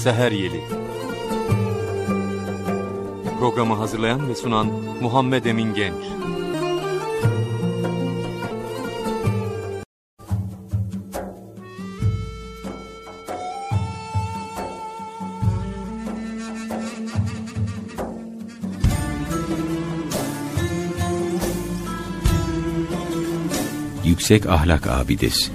Seher Yeli. Programı hazırlayan ve sunan Muhammed Emin Genç. Yüksek ahlak abidesi.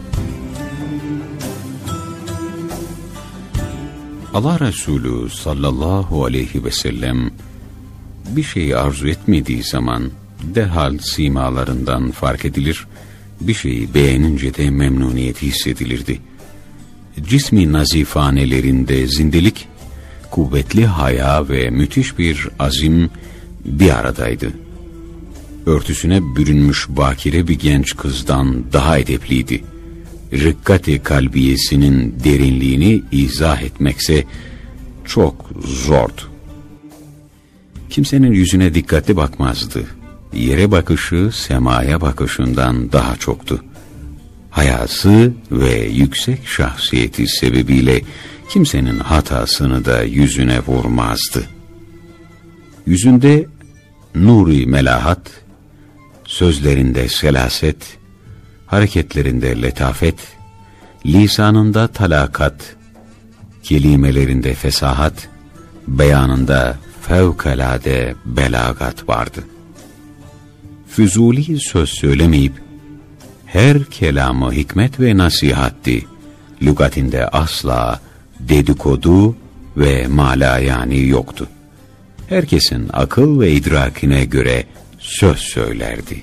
Allah Resulü sallallahu aleyhi ve sellem bir şeyi arzu etmediği zaman derhal simalarından fark edilir, bir şeyi beğenince de memnuniyet hissedilirdi. Cismi nazifanelerinde zindelik, kuvvetli haya ve müthiş bir azim bir aradaydı. Örtüsüne bürünmüş bakire bir genç kızdan daha edepliydi. Rıkkati kalbiyesinin derinliğini izah etmekse çok zordu. Kimsenin yüzüne dikkatli bakmazdı. Yere bakışı semaya bakışından daha çoktu. Hayası ve yüksek şahsiyeti sebebiyle kimsenin hatasını da yüzüne vurmazdı. Yüzünde nuri melahat, sözlerinde selaset, hareketlerinde letafet, lisanında talakat, kelimelerinde fesahat, beyanında fevkalade belagat vardı. Füzuli söz söylemeyip, her kelamı hikmet ve nasihatti, lügatinde asla dedikodu ve malayani yoktu. Herkesin akıl ve idrakine göre söz söylerdi.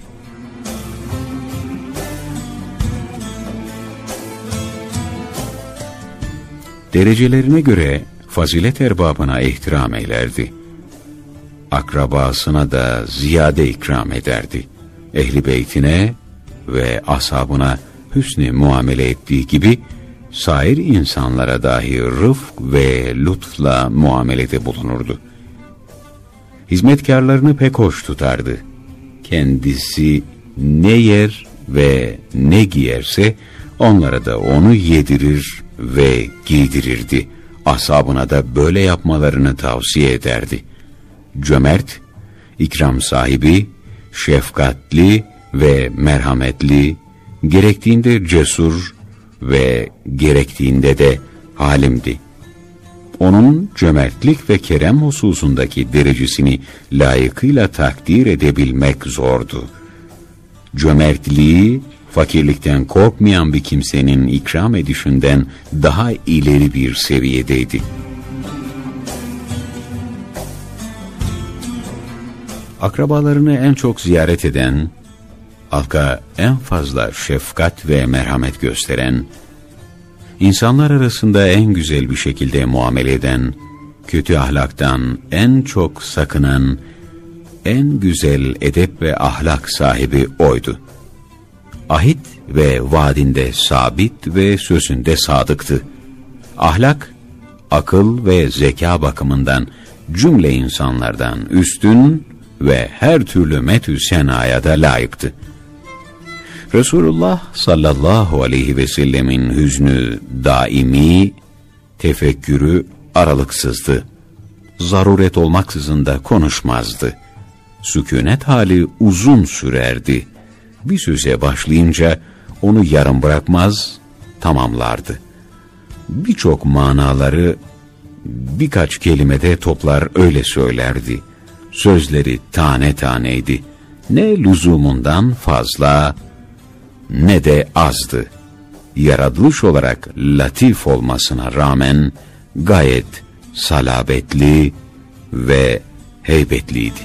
Derecelerine göre fazilet erbabına ihtiram eylerdi. Akrabasına da ziyade ikram ederdi. Ehli beytine ve ashabına hüsnü muamele ettiği gibi sair insanlara dahi rıfk ve lütfla muamelede bulunurdu. Hizmetkarlarını pek hoş tutardı. Kendisi ne yer ve ne giyerse onlara da onu yedirir ve giydirirdi. Ashabına da böyle yapmalarını tavsiye ederdi. Cömert, ikram sahibi, şefkatli ve merhametli, gerektiğinde cesur ve gerektiğinde de halimdi. Onun cömertlik ve kerem hususundaki derecesini layıkıyla takdir edebilmek zordu. Cömertliği, fakirlikten korkmayan bir kimsenin ikram edişinden daha ileri bir seviyedeydi. Akrabalarını en çok ziyaret eden, halka en fazla şefkat ve merhamet gösteren, İnsanlar arasında en güzel bir şekilde muamele eden, kötü ahlaktan en çok sakınan, en güzel edep ve ahlak sahibi oydu. Ahit ve vaadinde sabit ve sözünde sadıktı. Ahlak, akıl ve zeka bakımından cümle insanlardan üstün ve her türlü metü senaya da layıktı. Resulullah sallallahu aleyhi ve sellemin hüznü daimi, tefekkürü aralıksızdı. Zaruret olmaksızın da konuşmazdı. Sükûnet hali uzun sürerdi. Bir söze başlayınca onu yarım bırakmaz, tamamlardı. Birçok manaları birkaç kelimede toplar öyle söylerdi. Sözleri tane taneydi. Ne lüzumundan fazla ne de azdı. Yaratılış olarak latif olmasına rağmen gayet salabetli ve heybetliydi.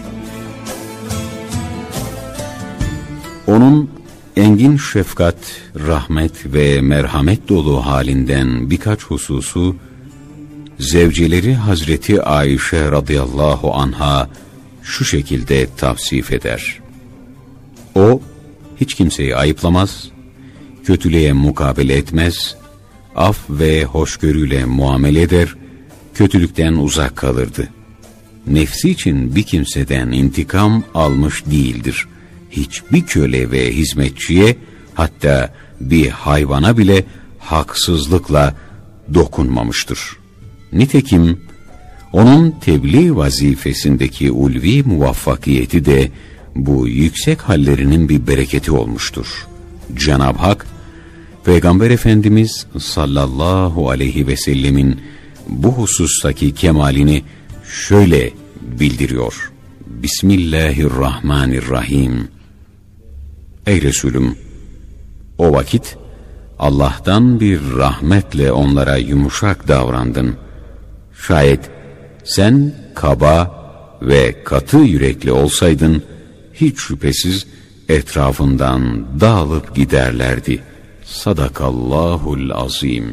Onun engin şefkat, rahmet ve merhamet dolu halinden birkaç hususu zevceleri Hazreti Ayşe radıyallahu anha şu şekilde tavsif eder. O hiç kimseyi ayıplamaz, kötülüğe mukabele etmez, af ve hoşgörüyle muamele eder, kötülükten uzak kalırdı. Nefsi için bir kimseden intikam almış değildir. Hiçbir köle ve hizmetçiye, hatta bir hayvana bile haksızlıkla dokunmamıştır. Nitekim onun tebliğ vazifesindeki ulvi muvaffakiyeti de bu yüksek hallerinin bir bereketi olmuştur. Cenab-ı Hak, Peygamber Efendimiz sallallahu aleyhi ve sellemin bu husustaki kemalini şöyle bildiriyor. Bismillahirrahmanirrahim. Ey Resulüm! O vakit Allah'tan bir rahmetle onlara yumuşak davrandın. Şayet sen kaba ve katı yürekli olsaydın, hiç şüphesiz etrafından dağılıp giderlerdi. Sadakallahul azim.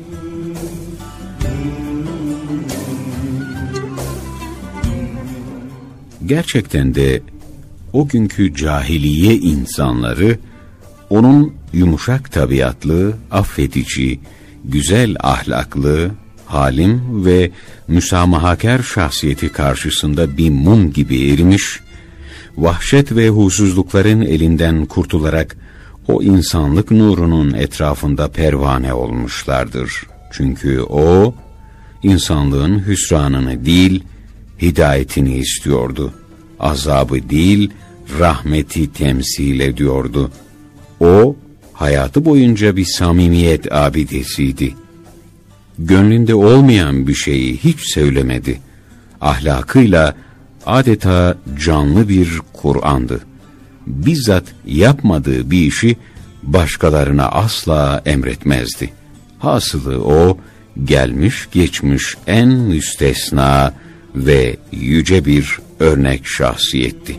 Gerçekten de o günkü cahiliye insanları onun yumuşak tabiatlı, affedici, güzel ahlaklı, halim ve müsamahakar şahsiyeti karşısında bir mum gibi erimiş, vahşet ve huysuzlukların elinden kurtularak o insanlık nurunun etrafında pervane olmuşlardır. Çünkü o, insanlığın hüsranını değil, hidayetini istiyordu. Azabı değil, rahmeti temsil ediyordu. O, hayatı boyunca bir samimiyet abidesiydi. Gönlünde olmayan bir şeyi hiç söylemedi. Ahlakıyla adeta canlı bir Kur'an'dı. Bizzat yapmadığı bir işi başkalarına asla emretmezdi. Hasılı o, gelmiş geçmiş en müstesna ve yüce bir örnek şahsiyetti.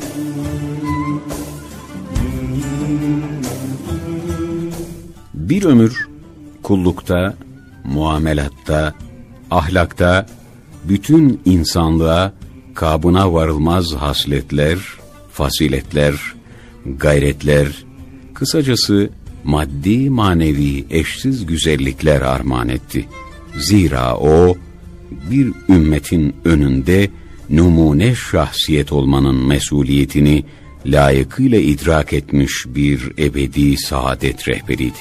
Bir ömür kullukta, muamelatta, ahlakta, bütün insanlığa kabına varılmaz hasletler, faziletler, gayretler, kısacası maddi manevi eşsiz güzellikler armağan etti. Zira o, bir ümmetin önünde numune şahsiyet olmanın mesuliyetini layıkıyla idrak etmiş bir ebedi saadet rehberiydi.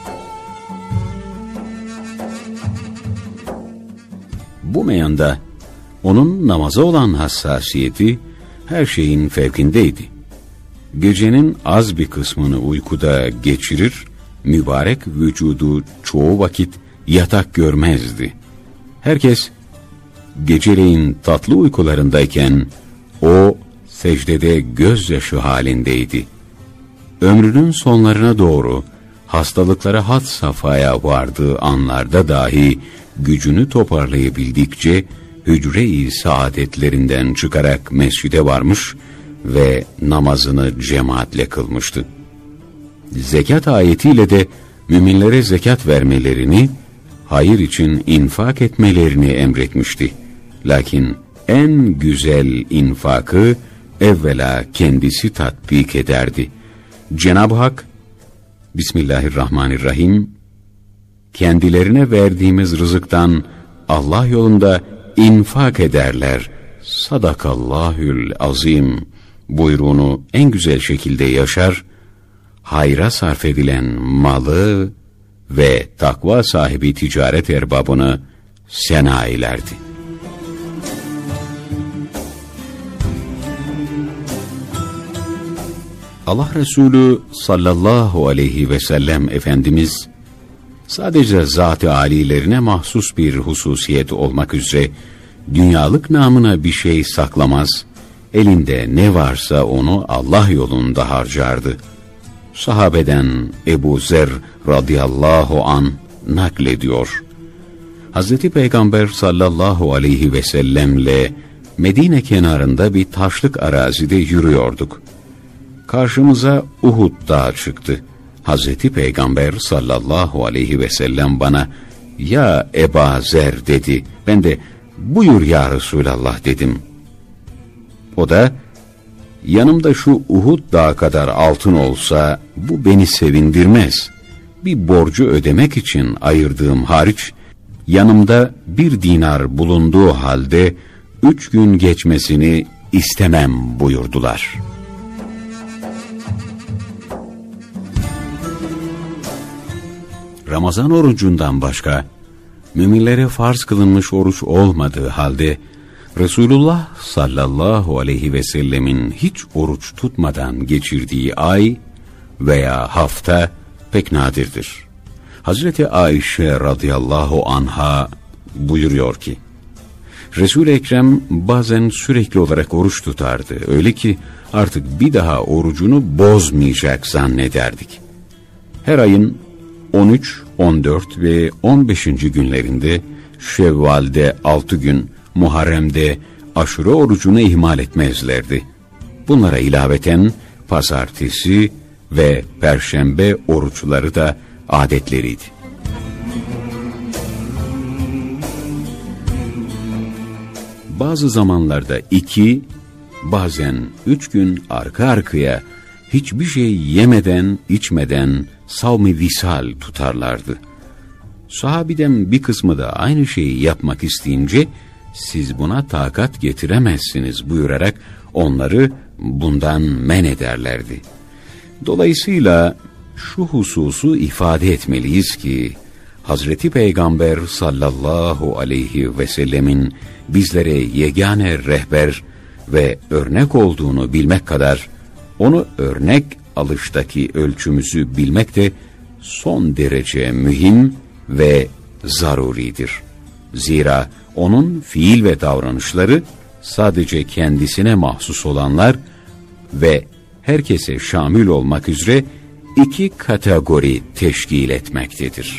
Bu meyanda onun namaza olan hassasiyeti her şeyin fevkindeydi. Gecenin az bir kısmını uykuda geçirir, mübarek vücudu çoğu vakit yatak görmezdi. Herkes geceleyin tatlı uykularındayken o secdede gözyaşı halindeydi. Ömrünün sonlarına doğru hastalıklara had safhaya vardığı anlarda dahi gücünü toparlayabildikçe hücre-i saadetlerinden çıkarak mescide varmış ve namazını cemaatle kılmıştı. Zekat ayetiyle de müminlere zekat vermelerini, hayır için infak etmelerini emretmişti. Lakin en güzel infakı evvela kendisi tatbik ederdi. Cenab-ı Hak, Bismillahirrahmanirrahim, kendilerine verdiğimiz rızıktan Allah yolunda infak ederler. Sadakallahül azim buyruğunu en güzel şekilde yaşar, hayra sarf edilen malı ve takva sahibi ticaret erbabını sena eylerdi. Allah Resulü sallallahu aleyhi ve sellem Efendimiz, sadece zat-ı âlilerine mahsus bir hususiyet olmak üzere, dünyalık namına bir şey saklamaz, elinde ne varsa onu Allah yolunda harcardı. Sahabeden Ebu Zer radıyallahu an naklediyor. Hazreti Peygamber sallallahu aleyhi ve sellemle Medine kenarında bir taşlık arazide yürüyorduk. Karşımıza Uhud dağı çıktı. Hazreti Peygamber sallallahu aleyhi ve sellem bana "Ya Eba Zer" dedi. Ben de "Buyur ya Resulallah" dedim. O da "Yanımda şu Uhud dağı kadar altın olsa bu beni sevindirmez. Bir borcu ödemek için ayırdığım hariç yanımda 1 dinar bulunduğu halde 3 gün geçmesini istemem" buyurdular. Ramazan orucundan başka müminlere farz kılınmış oruç olmadığı halde Resulullah sallallahu aleyhi ve sellemin hiç oruç tutmadan geçirdiği ay veya hafta pek nadirdir. Hazreti Ayşe radıyallahu anha buyuruyor ki, Resul-i Ekrem bazen sürekli olarak oruç tutardı. Öyle ki artık bir daha orucunu bozmayacak zannederdik. Her ayın 13, 14 ve 15. günlerinde, Şevval'de 6 gün, Muharrem'de Aşure orucunu ihmal etmezlerdi. Bunlara ilaveten pazartesi ve perşembe oruçları da adetleriydi. Bazı zamanlarda 2, bazen 3 gün arka arkaya hiçbir şey yemeden, içmeden savm-ı visal tutarlardı. Sahabiden bir kısmı da aynı şeyi yapmak isteyince, siz buna takat getiremezsiniz buyurarak onları bundan men ederlerdi. Dolayısıyla şu hususu ifade etmeliyiz ki, Hazreti Peygamber sallallahu aleyhi ve sellemin bizlere yegane rehber ve örnek olduğunu bilmek kadar, onu örnek alıştaki ölçümüzü bilmek de son derece mühim ve zaruridir. Zira onun fiil ve davranışları sadece kendisine mahsus olanlar ve herkese şamil olmak üzere 2 kategori teşkil etmektedir.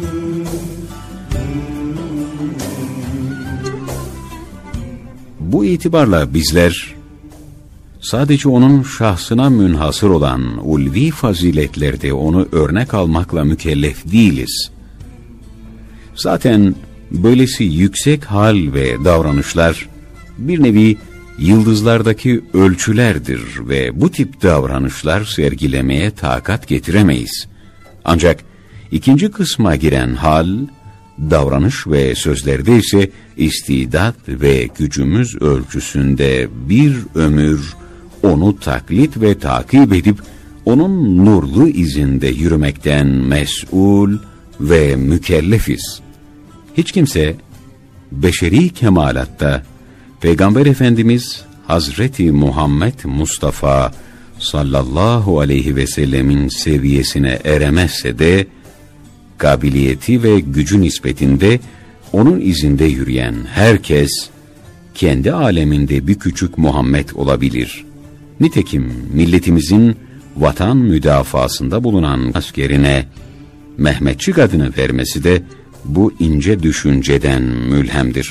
Bu itibarla bizler sadece onun şahsına münhasır olan ulvi faziletlerde onu örnek almakla mükellef değiliz. Zaten böylesi yüksek hal ve davranışlar bir nevi yıldızlardaki ölçülerdir ve bu tip davranışlar sergilemeye takat getiremeyiz. Ancak ikinci kısma giren hal, davranış ve sözlerde ise istidat ve gücümüz ölçüsünde bir ömür onu taklit ve takip edip onun nurlu izinde yürümekten mes'ul ve mükellefiz. Hiç kimse beşeri kemalatta Peygamber Efendimiz Hazreti Muhammed Mustafa sallallahu aleyhi ve sellemin seviyesine eremezse de kabiliyeti ve gücü nispetinde onun izinde yürüyen herkes kendi aleminde bir küçük Muhammed olabilir. Nitekim milletimizin vatan müdafasında bulunan askerine Mehmetçik adını vermesi de bu ince düşünceden mülhemdir.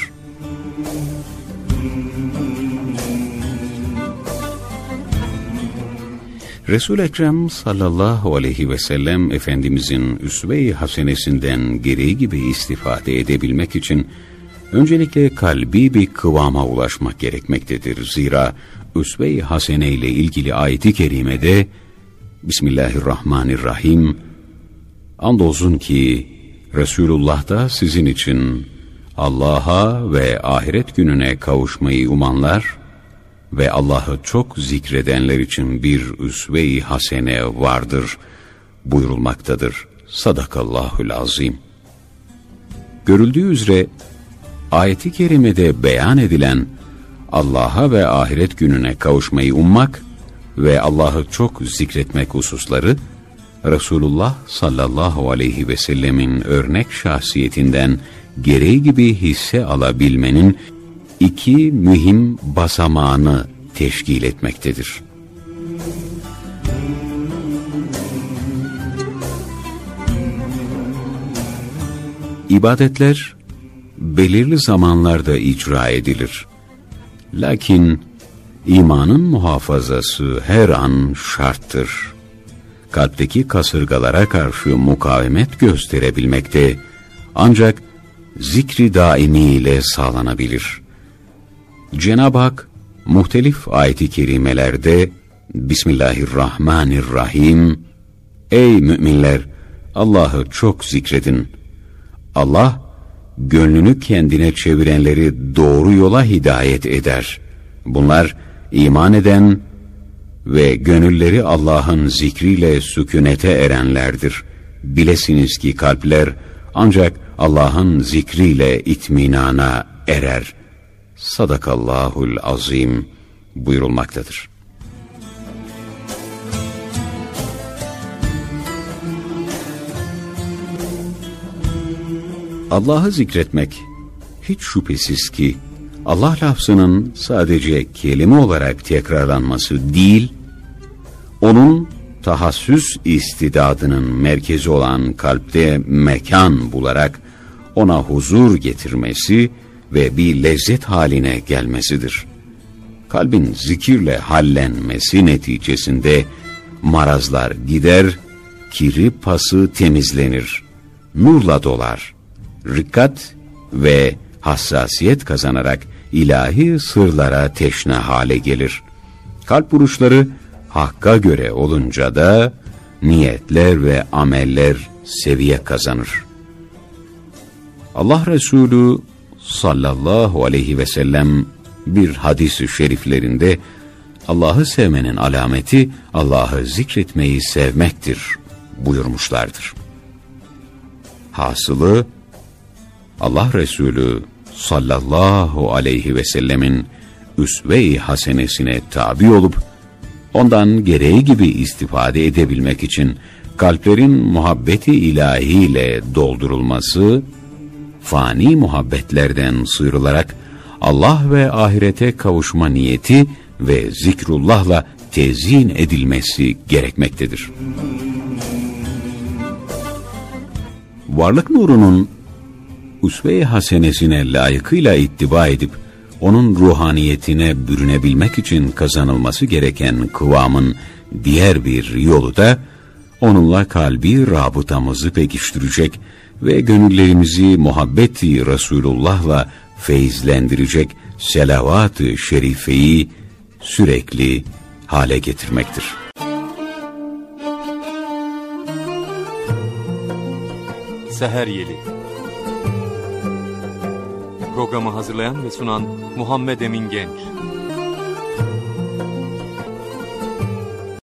Resul-i Ekrem sallallahu aleyhi ve sellem Efendimizin üsve-i hasenesinden gereği gibi istifade edebilmek için öncelikle kalbi bir kıvama ulaşmak gerekmektedir. Zira üsve-i hasene ile ilgili ayet-i kerimede Bismillahirrahmanirrahim, andolsun ki Resulullah da sizin için Allah'a ve ahiret gününe kavuşmayı umanlar ve Allah'ı çok zikredenler için bir üsve-i hasene vardır buyurulmaktadır. Sadakallahul azim. Görüldüğü üzere ayet-i kerimede beyan edilen Allah'a ve ahiret gününe kavuşmayı ummak ve Allah'ı çok zikretmek hususları, Resulullah sallallahu aleyhi ve sellemin örnek şahsiyetinden gereği gibi hisse alabilmenin 2 mühim basamağını teşkil etmektedir. İbadetler belirli zamanlarda icra edilir. Lakin imanın muhafazası her an şarttır. Kalpteki kasırgalara karşı mukavemet gösterebilmekte ancak zikri daimi ile sağlanabilir. Cenab-ı Hak muhtelif ayet-i kerimelerde Bismillahirrahmanirrahim, ey müminler Allah'ı çok zikredin. Allah gönlünü kendine çevirenleri doğru yola hidayet eder. Bunlar iman eden ve gönülleri Allah'ın zikriyle sükûnete erenlerdir. Bilesiniz ki kalpler ancak Allah'ın zikriyle itminana erer. Sadakallahul azim buyurulmaktadır. Allah'ı zikretmek hiç şüphesiz ki Allah lafzının sadece kelime olarak tekrarlanması değil, onun tahassüs istidadının merkezi olan kalpte mekan bularak ona huzur getirmesi ve bir lezzet haline gelmesidir. Kalbin zikirle hallenmesi neticesinde marazlar gider, kiri pası temizlenir, nurla dolar, rikkat ve hassasiyet kazanarak ilahi sırlara teşne hale gelir. Kalp vuruşları Hakk'a göre olunca da niyetler ve ameller seviye kazanır. Allah Resulü sallallahu aleyhi ve sellem bir hadis-i şeriflerinde Allah'ı sevmenin alameti Allah'ı zikretmeyi sevmektir buyurmuşlardır. Hasılı Allah Resulü sallallahu aleyhi ve sellemin üsve-i hasenesine tabi olup ondan gereği gibi istifade edebilmek için kalplerin muhabbeti ilahiyle doldurulması, fani muhabbetlerden sıyrılarak Allah ve ahirete kavuşma niyeti ve zikrullahla tezyin edilmesi gerekmektedir. Varlık nurunun usve-i hasenesine layıkıyla ittiba edip onun ruhaniyetine bürünebilmek için kazanılması gereken kıvamın diğer bir yolu da onunla kalbi rabıtamızı pekiştirecek ve gönüllerimizi muhabbeti Resulullah'la feyizlendirecek selavat-ı şerifeyi sürekli hale getirmektir. Seher Yeli. Programı hazırlayan ve sunan Muhammed Emin Genç.